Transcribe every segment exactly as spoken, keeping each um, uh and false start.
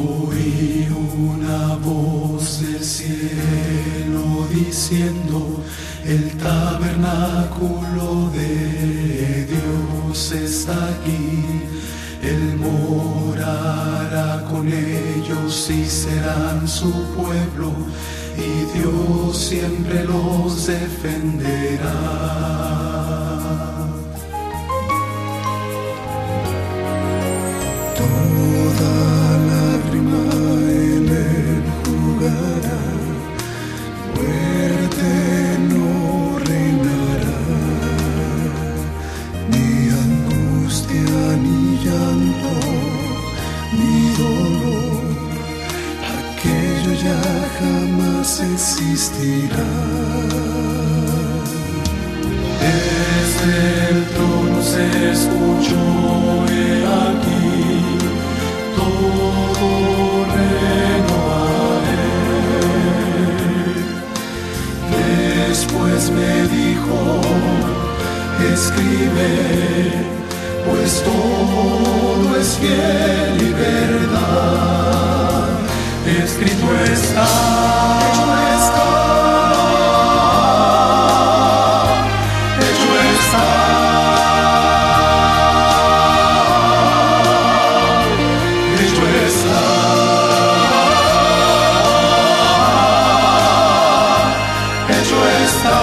Oí una voz del cielo diciendo: el tabernáculo de Dios está aquí. Él morará con ellos y serán su pueblo, y Dios siempre los defenderá. Toda lágrima en él jugará, muerte no reinará, ni angustia, ni llanto, ni dolor, aquello ya jamás existirá. Desde el trono se escuchó: he aquí, todo reino a él. Después me dijo: escribe, pues todo es fiel y verdad. Escrito está, hecho está, hecho está. Hecho está, hecho está.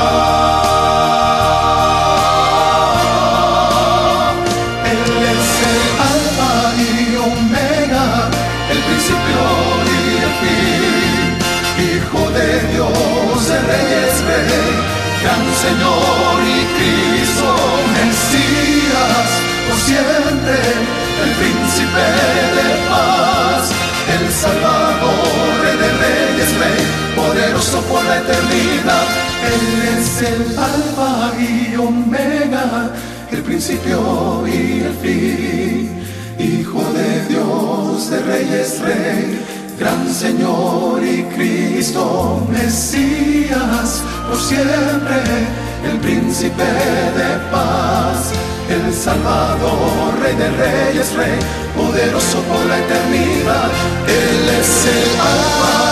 Él es el alfa y omega, el principio y el fin, Hijo de Dios, de Reyes, Rey, gran Señor y Cristo, Mesías, por siempre, el príncipe de paz, el Salvador, Rey de Reyes, Rey, poderoso por la eternidad. Él es el alfa y omega, el principio y el fin, Hijo de Dios, de Reyes, Rey, gran Señor y Cristo, Mesías, por siempre, el príncipe de paz, el Salvador, Rey de Reyes, Rey, poderoso por la eternidad. Él es el alfa